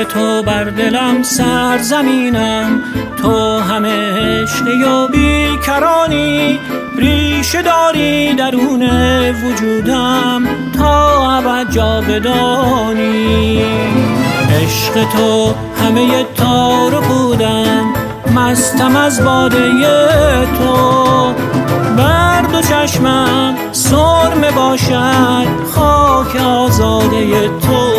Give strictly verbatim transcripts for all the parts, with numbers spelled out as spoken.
تو بر دلم سرزمینم، تو همه عشقی و بیکرانی، ریشه داری درون وجودم تا ابد جاودانی. عشق تو همه تار و پودم، مستم از باده تو، بر دو چشمم سرمه باشد خاک آزاده تو.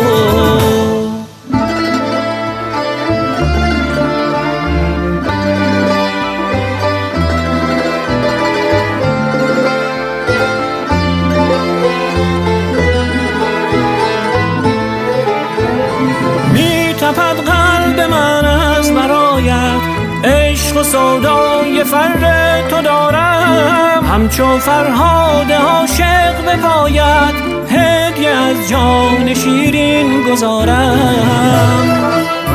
می تپد قلب من از برایت، عشق و سودای فر تو دارم، همچون فرهاد عاشق به پایت، هدیه از جان شیرین گذارم.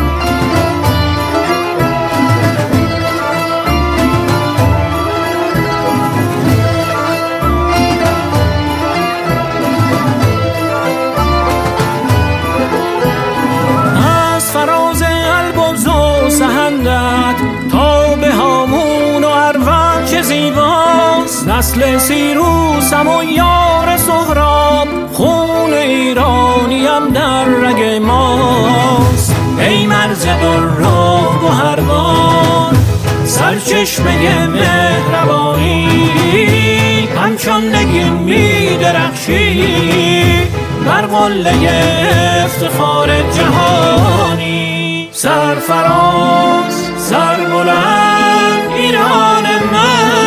از فراز البرز و سهندت تا به هامون و اروان چه زیباست، نسل سیروسم و یار سهراب، خون ایرانیم در رگ ماست. ای مرز در و گوهربار، سرچشمه مهربانی، همچون نگین می درخشی بر قله افتخار جهانی. سرفراز سربلند ایران من،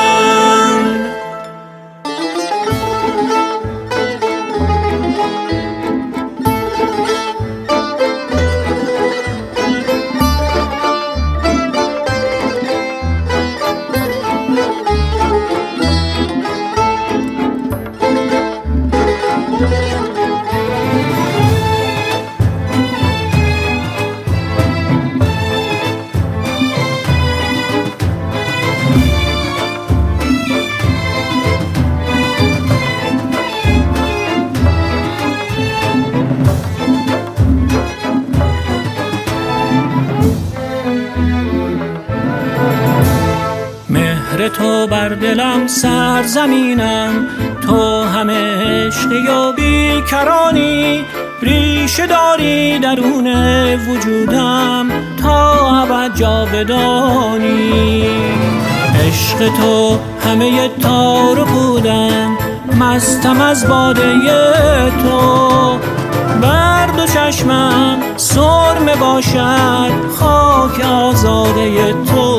تو بر دلم سرزمینم، تو همه عشقی و بیکرانی، ریشه داری درون وجودم تا ابد جاودانی. عشق تو همه تار و پودم، مستم از باده تو، بر دو چشمم سرمه باشد خاک آزاده تو.